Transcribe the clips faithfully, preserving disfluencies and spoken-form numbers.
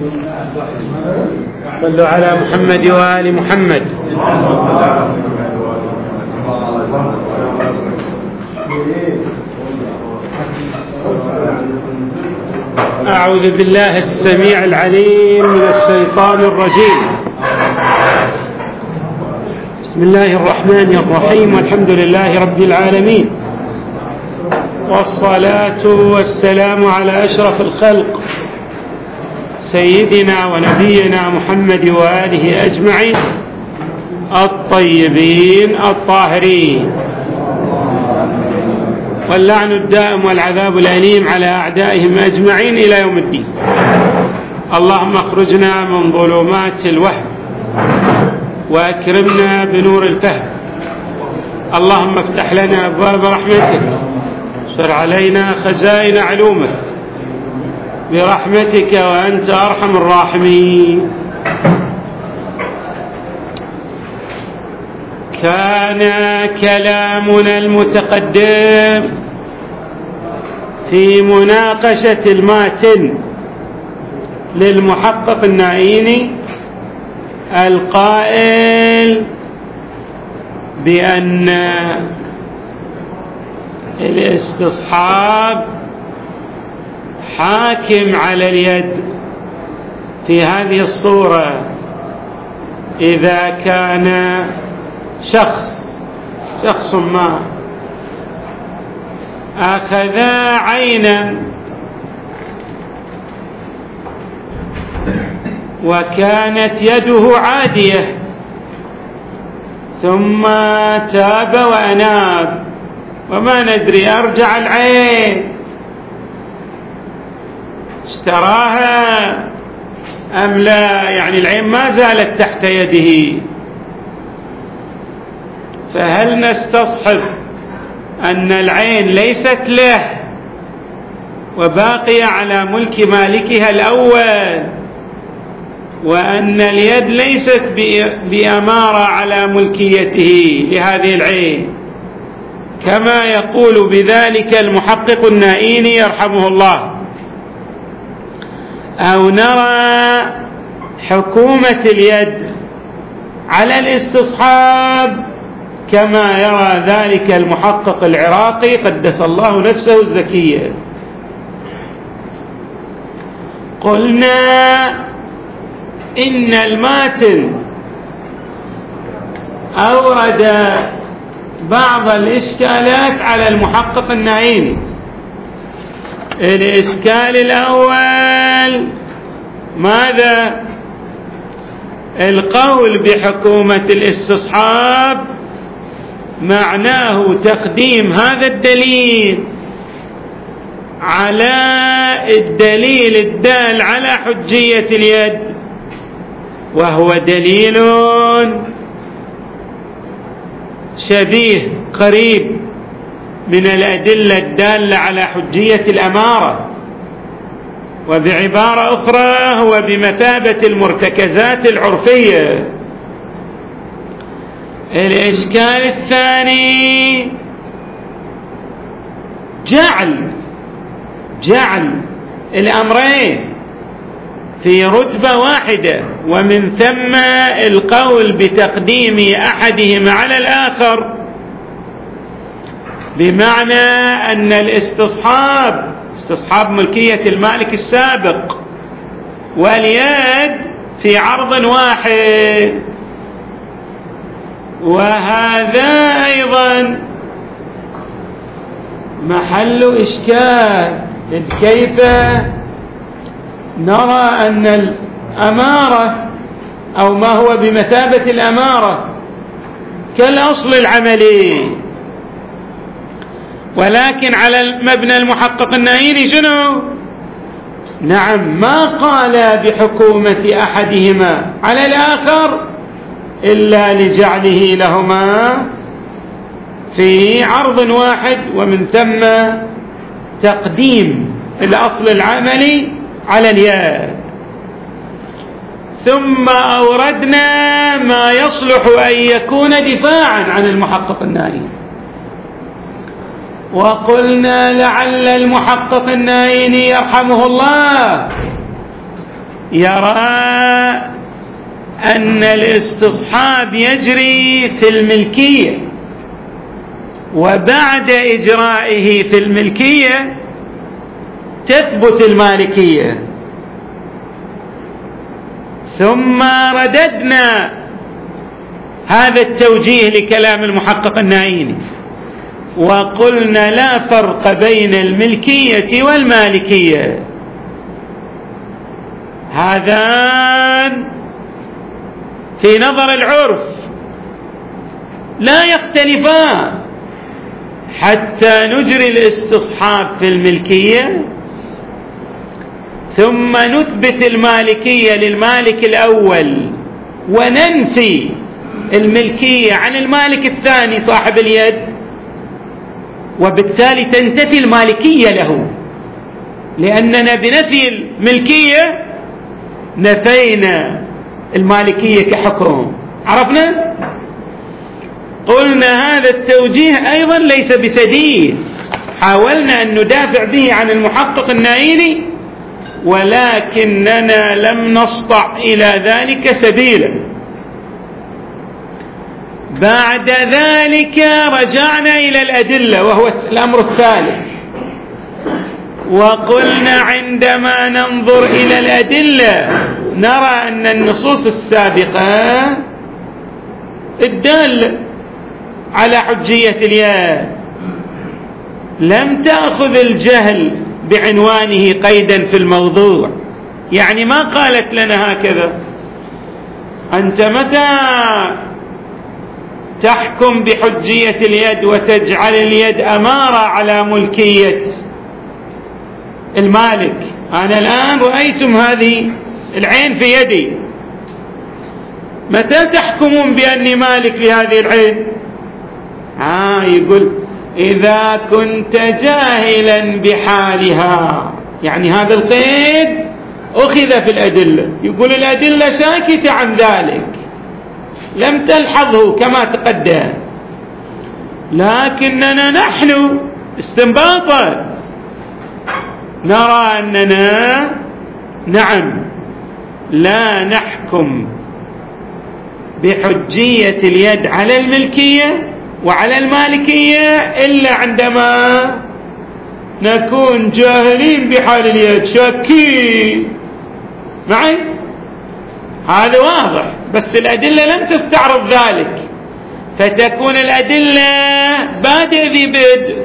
صلوا على محمد وآل محمد. أعوذ بالله السميع العليم من الشيطان الرجيم. بسم الله الرحمن الرحيم، والحمد لله رب العالمين، والصلاة والسلام على أشرف الخلق سيدنا ونبينا محمد وآله أجمعين الطيبين الطاهرين، واللعن الدائم والعذاب الأليم على أعدائهم أجمعين إلى يوم الدين. اللهم اخرجنا من ظلمات الوهم وأكرمنا بنور الفهم. اللهم افتح لنا أبواب رحمتك، شر علينا خزائن علومك برحمتك وأنت أرحم الراحمين. كان كلامنا المتقدم في مناقشة الماتن للمحقق النائيني القائل بأن الاستصحاب حاكم على اليد في هذه الصورة إذا كان شخص شخص ما أخذ عينا وكانت يده عادية ثم تاب وأناب وما ندري أرجع العين اشتراها أم لا، يعني العين ما زالت تحت يده، فهل نستصحب أن العين ليست له وباقية على ملك مالكها الأول، وأن اليد ليست بأمارة على ملكيته لهذه العين كما يقول بذلك المحقق النائيني يرحمه الله، أو نرى حكومة اليد على الاستصحاب كما يرى ذلك المحقق العراقي قدس الله نفسه الزكية؟ قلنا إن الماتن أورد بعض الإشكالات على المحقق النائيني. الإشكال الأول ماذا؟ القول بحكومة الاستصحاب معناه تقديم هذا الدليل على الدليل الدال على حجية اليد، وهو دليل شبيه قريب من الأدلة الدالة على حجية الأمارة، وبعبارة أخرى هو بمثابة المرتكزات العرفية. الإشكال الثاني جعل جعل الأمرين في رتبة واحدة، ومن ثم القول بتقديم أحدهما على الآخر، بمعنى أن الاستصحاب استصحاب ملكية المالك السابق واليد في عرض واحد، وهذا أيضا محل إشكال. كيف نرى أن الأمارة أو ما هو بمثابة الأمارة كالأصل العملي، ولكن على المبنى المحقق النائيني شنو؟ نعم، ما قال بحكومة أحدهما على الآخر إلا لجعله لهما في عرض واحد، ومن ثم تقديم الأصل العملي على اليد. ثم أوردنا ما يصلح أن يكون دفاعا عن المحقق النائيني، وقلنا لعل المحقق النائيني يرحمه الله يرى أن الاستصحاب يجري في الملكية، وبعد إجرائه في الملكية تثبت المالكية. ثم رددنا هذا التوجيه لكلام المحقق النعيمي وقلنا لا فرق بين الملكية والمالكية، هذان في نظر العرف لا يختلفان، حتى نجري الاستصحاب في الملكية ثم نثبت المالكية للمالك الأول وننفي الملكية عن المالك الثاني صاحب اليد، وبالتالي تنتفي المالكية له، لأننا بنفي الملكية نفينا المالكية كحكم. عرفنا؟ قلنا هذا التوجيه أيضا ليس بسديد، حاولنا أن ندافع به عن المحقق النعيمي ولكننا لم نسطع إلى ذلك سبيلا. بعد ذلك رجعنا إلى الأدلة وهو الأمر الثالث، وقلنا عندما ننظر إلى الأدلة نرى أن النصوص السابقة الدالة على حجية اليد لم تأخذ الجهل بعنوانه قيدا في الموضوع، يعني ما قالت لنا هكذا أنت متى تحكم بحجية اليد وتجعل اليد أمارة على ملكية المالك؟ أنا الآن رأيتم هذه العين في يدي، متى تحكمون بأني مالك لهذه العين؟ آه يقول إذا كنت جاهلا بحالها، يعني هذا القيد أخذ في الأدلة، يقول الأدلة ساكتة عن ذلك لم تلحظه كما تقدم، لكننا نحن استنباطا نرى أننا نعم لا نحكم بحجية اليد على الملكية وعلى المالكية إلا عندما نكون جاهلين بحال اليد، شاكين معي. هذا واضح، بس الأدلة لم تستعرض ذلك، فتكون الأدلة بادئ ذي بدء،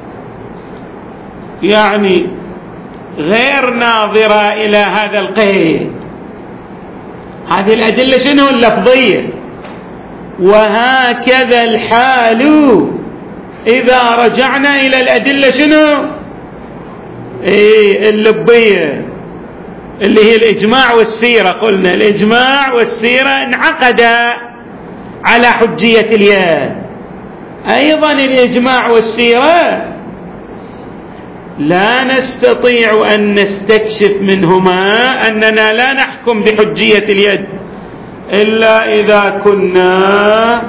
يعني غير ناظرة إلى هذا القيد. هذه الأدلة شنو؟ اللفظية. وهكذا الحال إذا رجعنا إلى الأدلة شنو؟ إيه اللبية اللي هي الإجماع والسيرة. قلنا الإجماع والسيرة انعقدا على حجية اليد، أيضا الإجماع والسيرة لا نستطيع أن نستكشف منهما أننا لا نحكم بحجية اليد إلا إذا كنا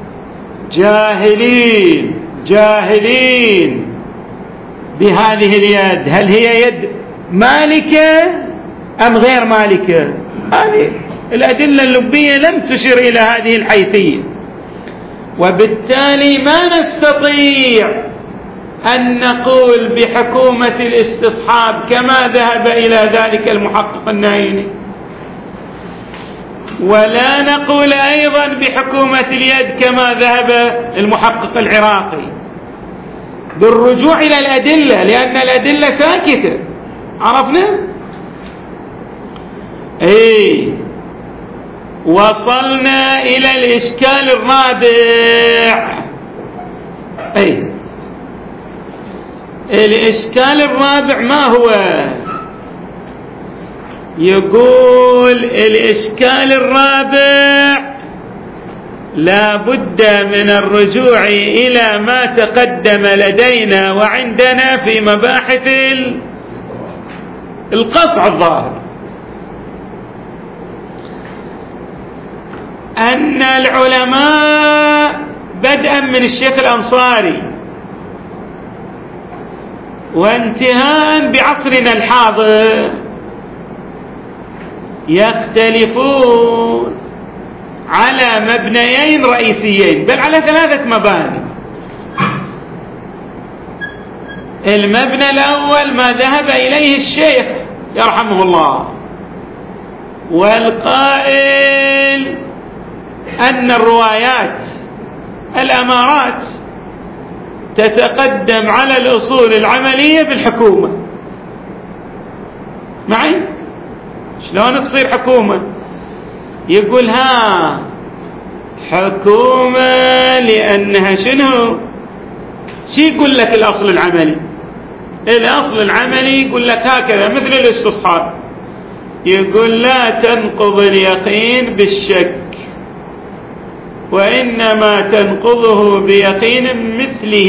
جاهلين جاهلين بهذه اليد، هل هي يد مالكة أم غير مالكة. هذه الأدلة اللبية لم تشر إلى هذه الحيثية، وبالتالي ما نستطيع أن نقول بحكومة الاستصحاب كما ذهب إلى ذلك المحقق النعيمي، ولا نقول أيضا بحكومة اليد كما ذهب المحقق العراقي، بالرجوع إلى الأدلة، لأن الأدلة ساكتة. عرفنا؟ إيه وصلنا إلى الإشكال الرابع. أي الإشكال الرابع ما هو؟ يقول الإشكال الرابع لا بد من الرجوع إلى ما تقدم لدينا وعندنا في مباحث القطع الظاهر، أن العلماء بدءا من الشيخ الأنصاري وانتهاء بعصرنا الحاضر يختلفون على مبنيين رئيسيين، بل على ثلاثة مباني. المبنى الأول ما ذهب إليه الشيخ يرحمه الله، والقائل أن الروايات الأمارات تتقدم على الأصول العملية بالحكومة. معي؟ شلون تصير حكومة؟ يقول ها حكومة لأنها شنو؟ شي يقول لك الأصل العملي؟ الأصل العملي يقول لك هكذا مثل الاستصحاب، يقول لا تنقض اليقين بالشك، وإنما تنقضه بيقين مثله.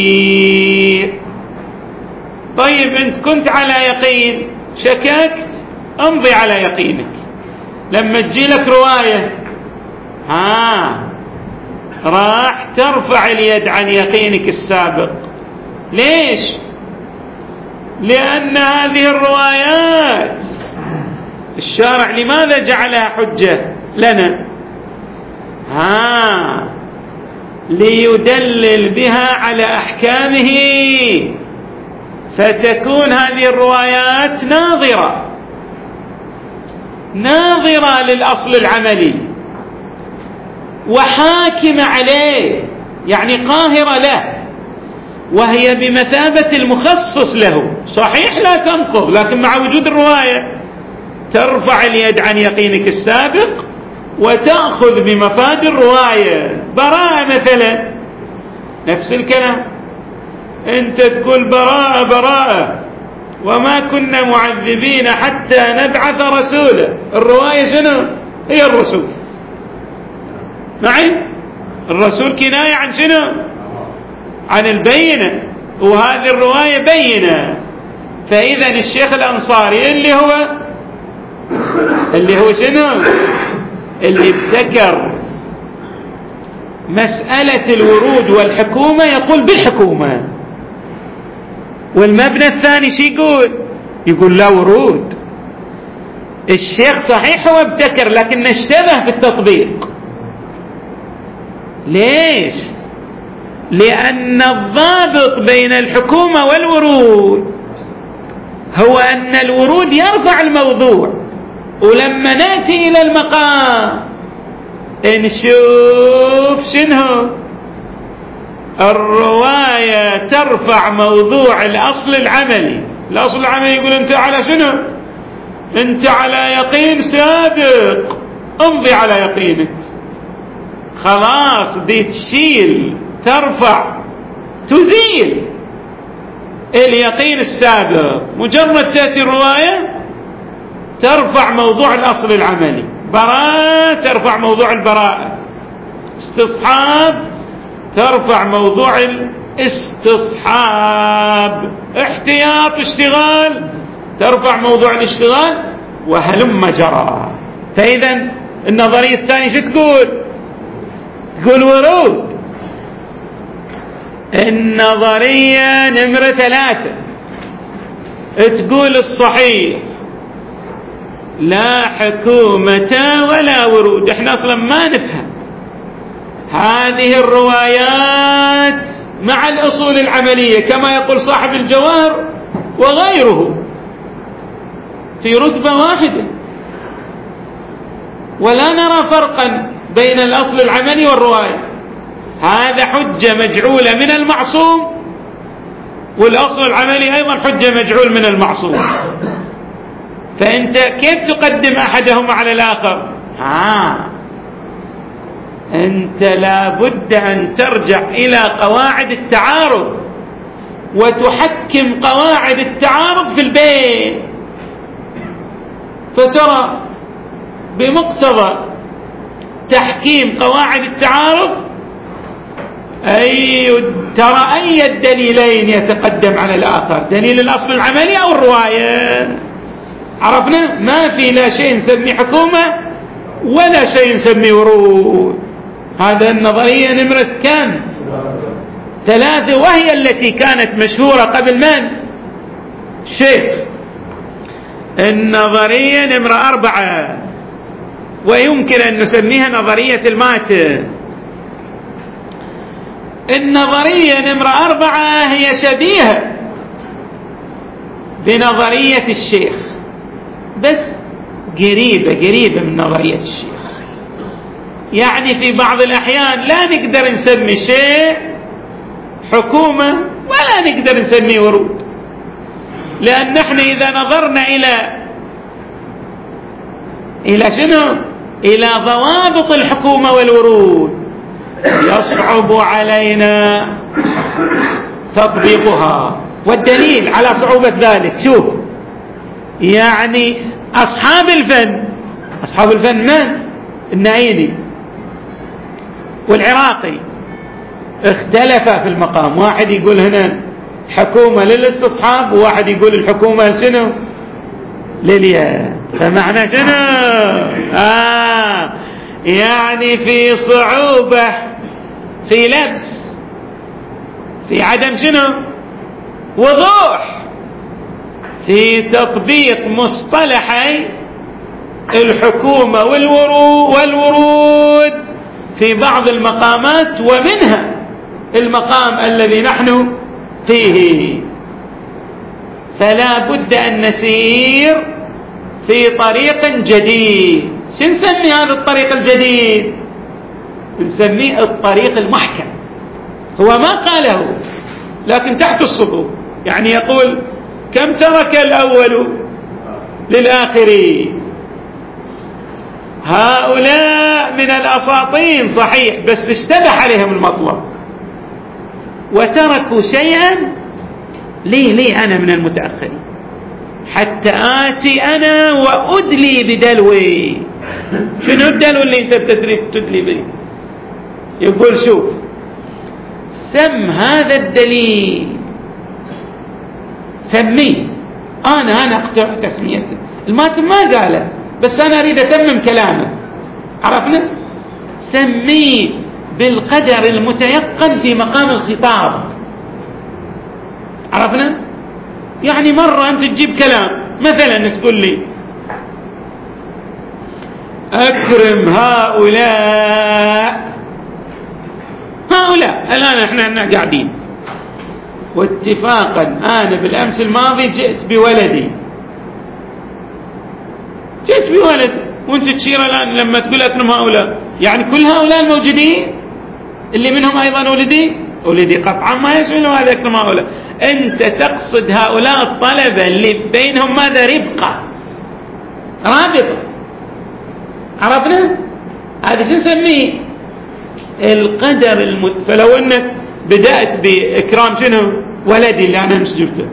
طيب أنت كنت على يقين شككت، امضي على يقينك. لما تجي لك رواية ها راح ترفع اليد عن يقينك السابق. ليش؟ لأن هذه الروايات الشارع لماذا جعلها حجة لنا؟ ها ليدلل بها على أحكامه، فتكون هذه الروايات ناظرة ناظرة للأصل العملي وحاكمة عليه، يعني قاهرة له، وهي بمثابة المخصص له. صحيح لا تنقض، لكن مع وجود الرواية ترفع اليد عن يقينك السابق وتأخذ بمفاد الرواية. براءة مثلا نفس الكلام، أنت تقول براءة براءة وما كنا معذبين حتى نبعث رسولا. الرواية شنو؟ هي الرسول. معي؟ الرسول كناية عن شنو؟ عن البينة، وهذه الرواية بينة. فإذا الشيخ الأنصاري اللي هو اللي هو شنو؟ اللي ابتكر مسألة الورود والحكومة يقول بالحكومة. والمبنى الثاني شي يقول؟ يقول لا ورود. الشيخ صحيح هو ابتكر لكن اشتبه بالتطبيق. ليش؟ لأن الضابط بين الحكومة والورود هو أن الورود يرفع الموضوع، ولما نأتي إلى المقام نشوف شنو الرواية ترفع موضوع الأصل العملي. الأصل العملي يقول أنت على شنو؟ أنت على يقين سابق، امضي على يقينك. خلاص دي تشيل ترفع تزيل اليقين السابق. مجرد تأتي الرواية ترفع موضوع الأصل العملي. براءة ترفع موضوع البراءة. استصحاب ترفع موضوع الاستصحاب. احتياط اشتغال ترفع موضوع الاشتغال، وهلم جرى. فإذا النظرية الثانية شو تقول؟ تقول ورود. النظرية نمرة ثلاثة تقول الصحيح لا حكومة ولا ورود. احنا اصلا ما نفهم هذه الروايات مع الأصول العملية كما يقول صاحب الجواهر وغيره في رتبة واحدة، ولا نرى فرقا بين الأصل العملي والرواية. هذا حجة مجعولة من المعصوم، والأصل العملي أيضا حجة مجعول من المعصوم. فأنت كيف تقدم أحدهما على الآخر؟ آه أنت لابد أن ترجع إلى قواعد التعارض وتحكم قواعد التعارض في البين، فترى بمقتضى تحكيم قواعد التعارض أي ترى أي الدليلين يتقدم على الآخر، دليل الأصل العملي أو الرواية. عرفنا؟ ما في لا شيء نسميه حكومة ولا شيء نسميه ورود. هذا النظرية نمرة كم؟ ثلاثة، وهي التي كانت مشهورة قبل من؟ الشيخ. النظرية نمرة أربعة، ويمكن أن نسميها نظرية المات. النظرية نمرة أربعة هي شبيهة بنظرية الشيخ، بس قريبة قريبة من نظرية الشيخ. يعني في بعض الأحيان لا نقدر نسمي شيء حكومة ولا نقدر نسميه ورود، لأن نحن إذا نظرنا إلى إلى شنو؟ إلى ضوابط الحكومة والورود يصعب علينا تطبيقها. والدليل على صعوبة ذلك، شوف، يعني أصحاب الفن أصحاب الفن من؟ النعيمي والعراقي اختلفا في المقام. واحد يقول هنا حكومة للاستصحاب، وواحد يقول الحكومة شنو؟ لليد. فمعنى شنو؟ آه يعني في صعوبة في لبس، في عدم شنو؟ وضوح في تطبيق مصطلحي الحكومة والورود في بعض المقامات، ومنها المقام الذي نحن فيه. فلا بد أن نسير في طريق جديد. شو نسمي هذا الطريق الجديد؟ نسميه الطريق المحكم. هو ما قاله لكن تحت السطور، يعني يقول كم ترك الأول للآخرين. هؤلاء من الأساطين صحيح، بس اشتبه عليهم المطلب وتركوا شيئا. ليه ليه أنا من المتأخرين حتى آتي أنا وأدلي بدلوي. شنو الدلو اللي أنت بتدري تدلي به؟ يقول شوف، سم هذا الدليل، سميه. أنا أنا أختار تسميته. الماتم ما قاله، بس أنا أريد أتمم كلامه. عرفنا؟ سميه بالقدر المتيقن في مقام الخطاب. عرفنا؟ يعني مرة أنت تجيب كلام، مثلا تقول لي أكرم هؤلاء هؤلاء الآن احنا قاعدين، واتفاقا أنا بالأمس الماضي جئت بولدي جئت بولد وانت تشير الآن لما تقول أكرم هؤلاء، يعني كل هؤلاء الموجودين اللي منهم أيضا ولدي ولدي قطعا ما يشمل هذا أكرم هؤلاء. أنت تقصد هؤلاء الطلبة اللي بينهم ماذا؟ ربقة، رابطة. عرفنا؟ هذا شو نسميه؟ القدر المت... فلو أنك بدأت بإكرام شنو؟ ولدي اللي أنا مش جبته،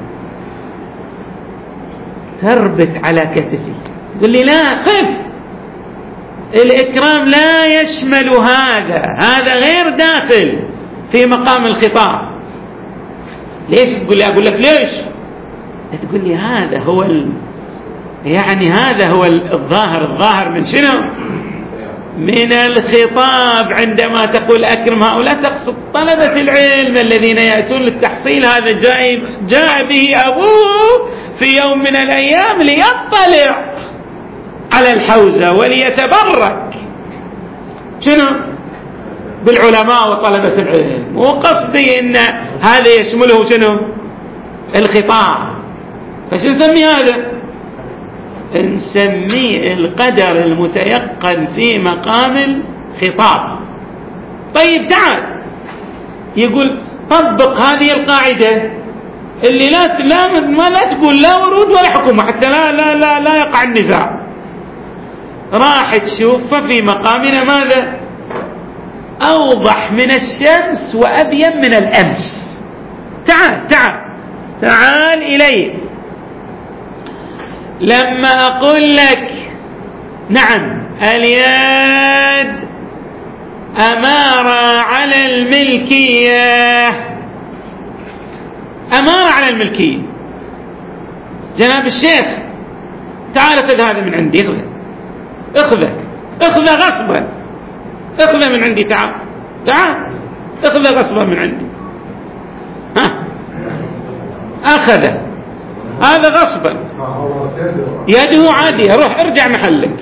تربت على كتفي تقول لي لا قف، الإكرام لا يشمل هذا، هذا غير داخل في مقام الخطاب. ليش تقول لي؟ أقول لك ليش؟ تقول لي هذا هو ال... يعني هذا هو الظاهر. الظاهر من شنو؟ من الخطاب. عندما تقول أكرم هؤلاء تقصد طلبة العلم الذين يأتون للتحصيل. هذا جاء جاء به أبوه في يوم من الأيام ليطلع على الحوزة وليتبرك شنو؟ بالعلماء وطلبة العلم. وقصدي إن هذا يشمله شنو؟ الخطاب. فشو نسمي هذا؟ نسميه القدر المتيقن في مقام الخطاب. طيب تعال، يقول طبق هذه القاعدة اللي لا لا ما لا تقول لا ورود ولا حكومة حتى لا لا لا لا يقع النزاع. راح تشوف في مقامنا ماذا؟ أوضح من الشمس وأبين من الأمس. تعال تعال تعال إلي. لما أقول لك نعم اليد أمارة على الملكية، أمارة على الملكية، جناب الشيخ تعال خذ هذا من عندي، اخذه اخذه اخذه غصبا، اخذه من عندي، تعال تعال اخذه غصبا من عندي. ها أخذه هذا غصبا، يده عادية، روح ارجع محلك.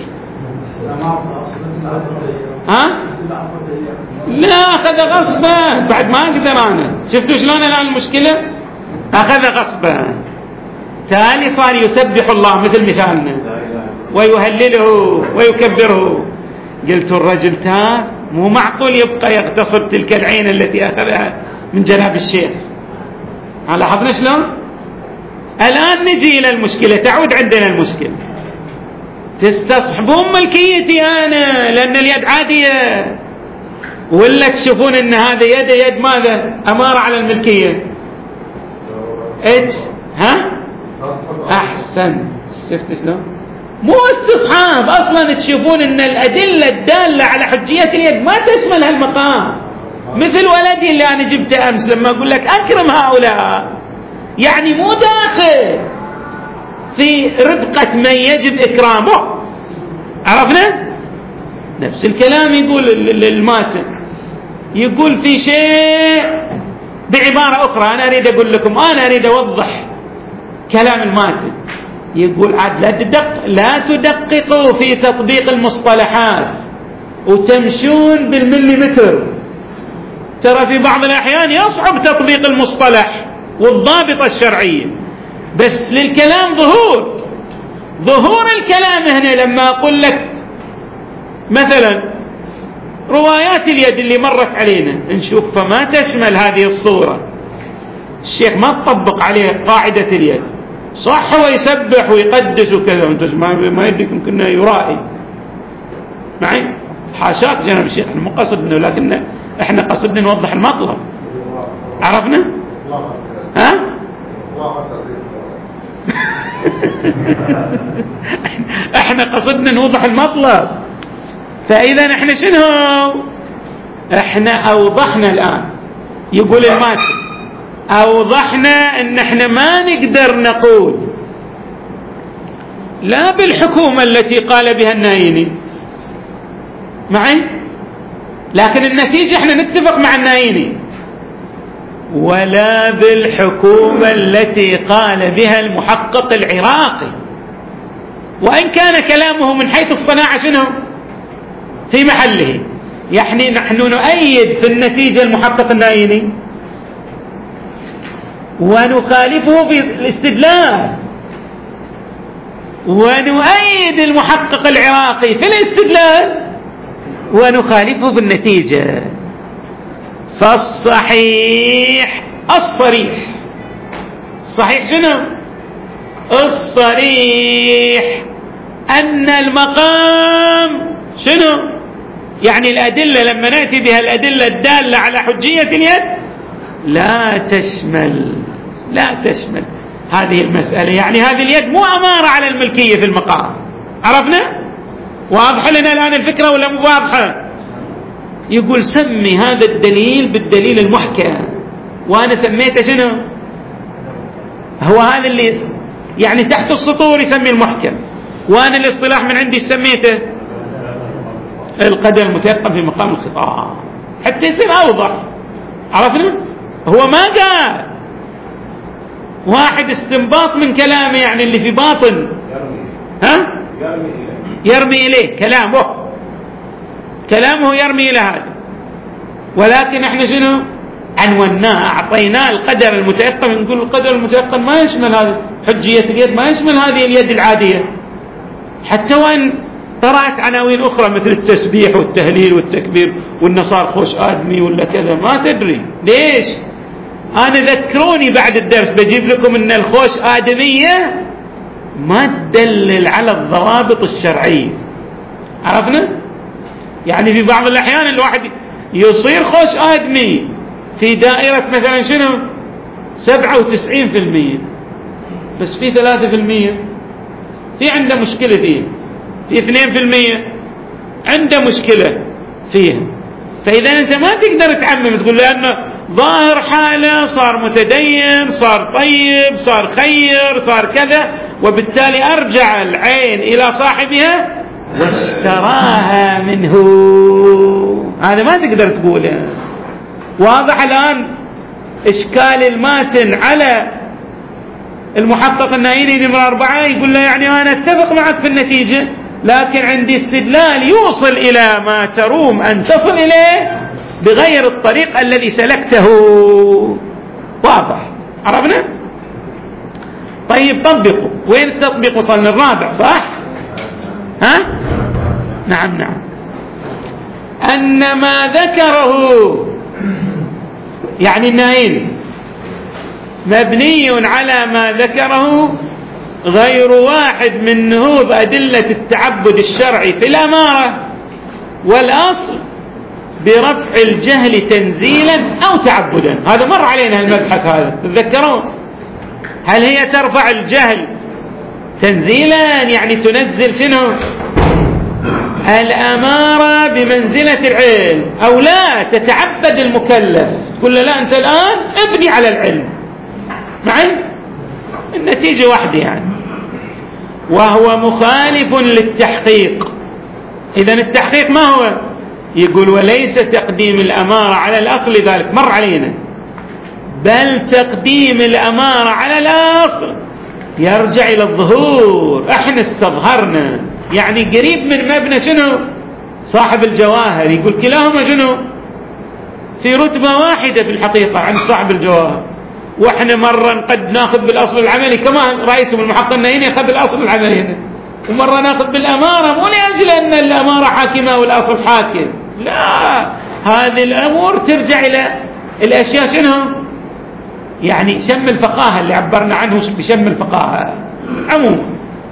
ها؟ لا، أخذ غصبا بعد ما أقدر أنا. شفتوا شلون الآن المشكلة؟ أخذ غصبا، تالي صار يسبح الله مثل مثالنا ويهلله ويكبره. قلت الرجل تاب، مو معقول يبقى يغتصب تلك العين التي أخذها من جناب الشيخ. لاحظنا شلون؟ الآن نجي إلى المشكلة، تعود عندنا المشكلة. تستصحبون ملكيتي أنا لأن اليد عادية، ولا تشوفون أن هذا يد يد ماذا؟ أمارة على الملكية. إيش؟ ها؟ أحسن. شفت شلون؟ مو استصحاب، أصلا تشوفون أن الأدلة الدالة على حجية اليد ما تشمل هالمقام. مثل ولدي اللي أنا جبته أمس لما أقول لك أكرم هؤلاء، يعني مو داخل في رفقة من يجب إكرامه. عرفنا؟ نفس الكلام يقول الماتن، يقول في شيء بعبارة أخرى. أنا أريد أقول لكم، أنا أريد أوضح كلام الماتن. يقول عاد لا تدق لا تدققوا في تطبيق المصطلحات وتمشون بالمليمتر. ترى في بعض الأحيان يصعب تطبيق المصطلح والضابطة الشرعية، بس للكلام ظهور ظهور الكلام هنا. لما أقول لك مثلا روايات اليد اللي مرت علينا نشوف، فما تشمل هذه الصورة. الشيخ ما تطبق عليه قاعدة اليد، صح هو يسبح ويقدس وكذا، ما يدركم كنا يرائي معي. حاشاك جناب الشيخ، احنا مو قصدنا، لكن احنا قصدنا نوضح المطلب. عرفنا؟ ها؟ احنا قصدنا نوضح المطلب. فاذا احنا شنو؟ احنا اوضحنا الان. يقول الماتن اوضحنا ان احنا ما نقدر نقول لا بالحكومة التي قال بها النايني معي، لكن النتيجة احنا نتفق مع النايني، ولا بالحكومة التي قال بها المحقق العراقي، وإن كان كلامه من حيث الصناعة شنو في محله. يعني نحن نؤيد في النتيجة المحقق النايني ونخالفه في الاستدلال، ونؤيد المحقق العراقي في الاستدلال ونخالفه في النتيجة. فالصحيح الصريح، الصحيح شنو؟ الصريح أن المقام شنو؟ يعني الأدلة لما نأتي بها الأدلة الدالة على حجية اليد لا تشمل لا تشمل هذه المسألة. يعني هذه اليد مو أمارة على الملكية في المقام. عرفنا؟ واضحة لنا الآن الفكرة ولا مو واضحة؟ يقول سمي هذا الدليل بالدليل المحكم، وأنا سميته شنو؟ هو هذا اللي يعني تحت السطور يسمي المحكم، وأنا الاصطلاح من عندي سميته القدر المتيقن في مقام الخطاب حتى يصير أوضح. عرفنا؟ هو ما قال واحد استنباط من كلامه، يعني اللي في باطن ها يرمي إليه كلامه كلامه يرمي إلى هذا، ولكن احنا شنو عنوناه؟ أعطيناه القدر المتيقن. نقول القدر المتيقن ما يشمل هذه حجية اليد، ما يشمل هذه اليد العادية. حتى وإن قرأت عناوين أخرى مثل التسبيح والتهليل والتكبير والنصار خوش آدمي ولا كذا، ما تدري ليش. أنا ذكروني بعد الدرس بجيب لكم أن الخوش آدمية ما تدلل على الضوابط الشرعية. عرفنا؟ يعني في بعض الأحيان الواحد يصير خوش آدمي في دائرة مثلا شنو سبعة وتسعين في المية، بس في ثلاثة في المية في عنده مشكلة فيه، في اثنين في المية عنده مشكلة فيها. فإذا أنت ما تقدر تعمم تقول لأنه ظاهر حاله صار متدين، صار طيب، صار خير، صار كذا، وبالتالي أرجع العين إلى صاحبها واشتراها منه. هذا ما تقدر تقوله. واضح الآن إشكال الماتن على المحقق النائيني نمرة أربعة يقول له يعني أنا أتفق معك في النتيجة، لكن عندي استدلال يوصل إلى ما تروم أن تصل إليه بغير الطريق الذي سلكته. واضح؟ عرفنا؟ طيب طبقوا. وين التطبيق؟ وصلنا الرابع صح؟ ها؟ نعم نعم. أن ما ذكره يعني النائين مبني على ما ذكره غير واحد من نهوض أدلة التعبد الشرعي في الأمارة والأصل برفع الجهل تنزيلا أو تعبدا. هذا مر علينا المبحث هذا، تتذكرون؟ هل هي ترفع الجهل تنزيلا يعني تنزل شنو؟ الأمارة بمنزلة العلم، أو لا تتعبد المكلف تقول له لا أنت الآن ابني على العلم معي؟ النتيجة واحدة يعني. وهو مخالف للتحقيق. إذن التحقيق ما هو؟ يقول وليس تقديم الأمارة على الأصل ذلك مر علينا، بل تقديم الأمارة على الأصل يرجع إلى الظهور. احنا استظهرنا يعني قريب من مبنى شنو؟ صاحب الجواهر. يقول كلاهما شنو؟ في رتبة واحدة في الحقيقة عن صاحب الجواهر. واحنا مرة قد ناخذ بالأصل العملي كما رأيتم المحقق النائيني ياخذ بالأصل العملي هنا، ومرة ناخذ بالأمارة، مو لأجل أن الأمارة حاكمة والأصل حاكم، لا، هذه الأمور ترجع إلى الأشياء شنو؟ يعني شم الفقاهة اللي عبرنا عنه بشم الفقاهة عموما.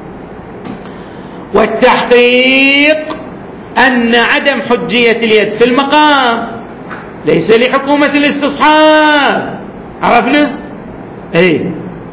والتحقيق أن عدم حجية اليد في المقام ليس لحكومة الاستصحاب، عرفنا؟ ايه،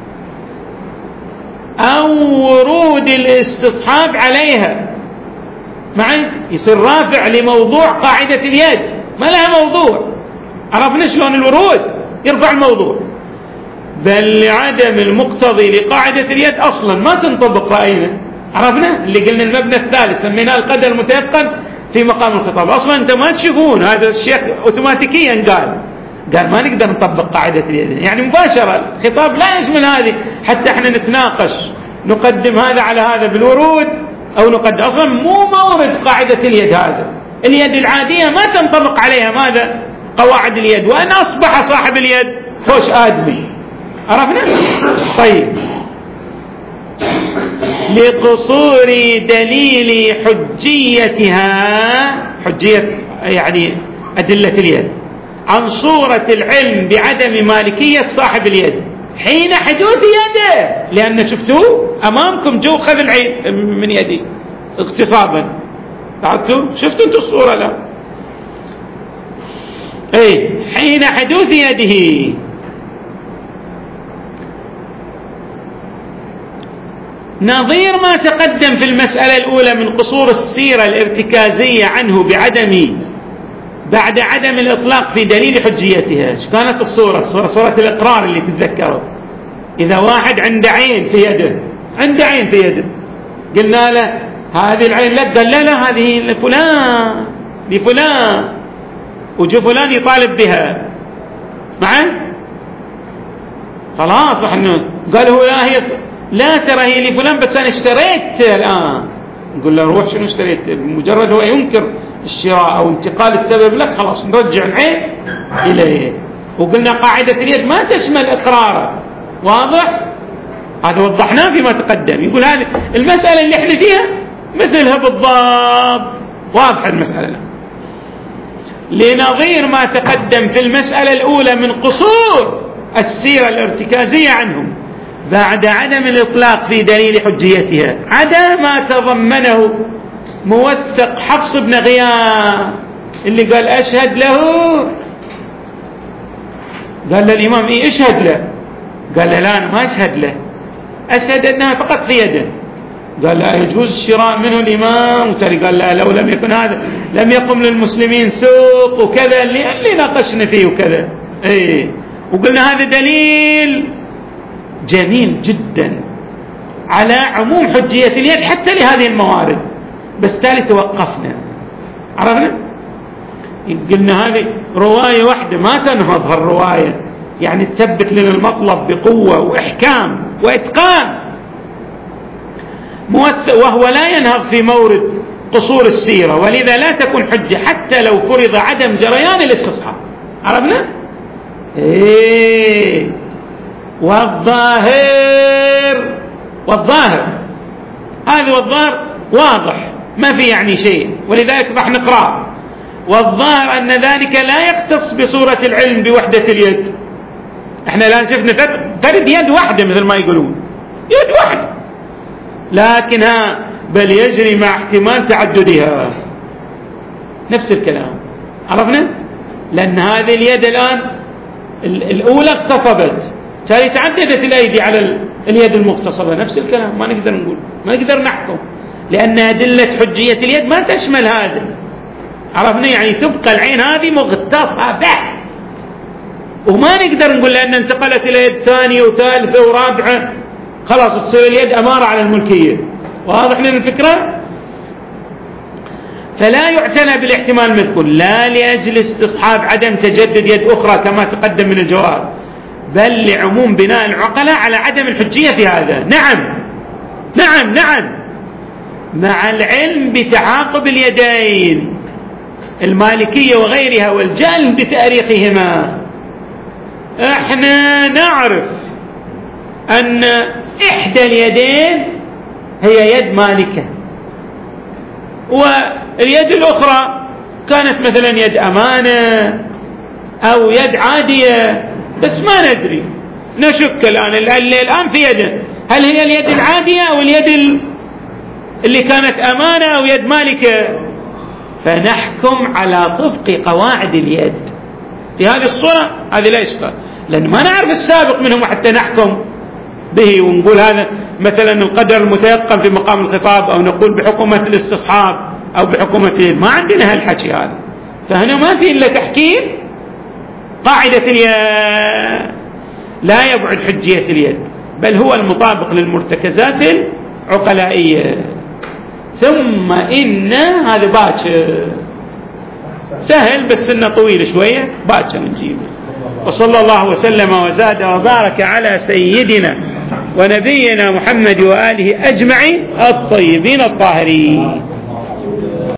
أو ورود الاستصحاب عليها معي، يصير رافع لموضوع قاعدة اليد ما لها موضوع. عرفنا شلون الورود يرفع الموضوع؟ بل لعدم المقتضي لقاعدة اليد أصلا ما تنطبق رأينا. عرفنا اللي قلنا المبنى الثالث سميناه القدر المتيقن في مقام الخطاب. أصلا أنت ما تشوفون هذا الشيخ أوتوماتيكيا قال قال ما نقدر نطبق قاعدة اليد، يعني مباشرة الخطاب لا يشمل هذه، حتى احنا نتناقش نقدم هذا على هذا بالورود أو نقدم، أصلا مو مورد قاعدة اليد. هذا اليد العادية ما تنطبق عليها ماذا؟ قواعد اليد، وأن أصبح صاحب اليد خوش آدمي. عرفنا؟ طيب، لقصور دليل حجيتها، حجية يعني أدلة اليد، عن صورة العلم بعدم مالكية صاحب اليد حين حدوث يده. لأن شفتوه أمامكم جو خذ العين من يدي اغتصابا، تعرفتوا؟ شفتوا انتوا الصورة؟ لا، اي، حين حدوث يده. نظير ما تقدم في المسألة الأولى من قصور السيرة الارتكازية عنه بعدم بعد عدم الإطلاق في دليل حجيتها. ايش كانت الصورة؟ الصورة صورة الإقرار اللي تتذكروا. إذا واحد عنده عين في يده، عنده عين في يده، قلنا له هذه العين لك، قال لا لا هذه لفلان لفلان، وجو فلان يطالب بها معه، خلاص احنا قال هو لا هي لا ترى هي لفلان بس أنا اشتريت الآن. نقول له روح شنو اشتريت؟ مجرد هو ينكر الشراء أو انتقال السبب لك خلاص نرجع العين إليه. وقلنا قاعدة اليد ما تشمل إقراره، واضح؟ هذا وضحناه فيما تقدم. يقول هذه المسألة اللي احنا فيها مثلها بالضبط، واضح المسألة لا. لنظير ما تقدم في المسألة الأولى من قصور السيرة الارتكازية عنهم بعد عدم الإطلاق في دليل حجيتها، عدا ما تضمنه موثق حفص بن غياث اللي قال أشهد له، قال للإمام إيه اشهد له، قال له لا أنا ما أشهد له، أشهد أنها فقط في يده. قال لا يجوز الشراء منه الإمام، وتري قال لا لو لم يكن هذا لم يقم للمسلمين سوق وكذا اللي, اللي ناقشنا فيه وكذا. ايه، وقلنا هذا دليل جميل جدا على عموم حجية اليد حتى لهذه الموارد، بس تالي توقفنا. عرفنا؟ قلنا هذه رواية واحدة ما تنهض هالرواية، يعني تثبت لنا المطلب بقوة وإحكام وإتقان، وهو لا ينهض في مورد قصور السيرة، ولذا لا تكون حجة حتى لو فرض عدم جريان الاستصحاب. عرفنا؟ إيه. والظاهر والظاهر هذا والظاهر واضح ما في يعني شيء، ولذلك راح نقرأ. والظاهر أن ذلك لا يختص بصورة العلم بوحدة اليد. احنا الآن شفنا ترد يد واحدة مثل ما يقولون، يد واحدة، لكنها بل يجري مع احتمال تعددها. نفس الكلام. عرفنا؟ لأن هذه اليد الآن الأولى اغتصبت، تالي تعددت الأيدي على اليد المغتصبة. نفس الكلام، ما نقدر نقول، ما نقدر نحكم، لأن أدلة حجية اليد ما تشمل هذا. عرفنا؟ يعني تبقى العين هذه مغتصبة، وما نقدر نقول لأن انتقلت إلى يد ثانية وثالثة ورابعة خلاص تصير اليد أمارة على الملكية. واضح لنا الفكرة؟ فلا يعتنى بالاحتمال المذكور، لا لأجل استصحاب عدم تجدد يد أخرى كما تقدم من الجواب، بل لعموم بناء العقلاء على عدم الحجية في هذا. نعم نعم نعم، مع العلم بتعاقب اليدين المالكية وغيرها والجهل بتاريخهما. احنا نعرف أن إحدى اليدين هي يد مالكة، واليد الأخرى كانت مثلا يد أمانة أو يد عادية، بس ما ندري، نشك الآن اللي الآن في يده هل هي اليد العادية أو اليد اللي كانت أمانة أو يد مالكة، فنحكم على طبق قواعد اليد في هذه الصورة. هذه لا إشكال، لأن ما نعرف السابق منهم حتى نحكم به ونقول هذا مثلا القدر المتيقن في مقام الخطاب، أو نقول بحكومة الاستصحاب أو بحكومة اليد. ما عندنا هالحكي هذا، فهنا ما في إلا تحكيم قاعدة اليد، لا يبعد حجية اليد، بل هو المطابق للمرتكزات العقلائية. ثم إن هذا باكر سهل بس إنه طويل شوية، باكر نجيبه. وصلى الله وسلم وزاد وبارك على سيدنا ونبينا محمد وآله أجمعين الطيبين الطاهرين.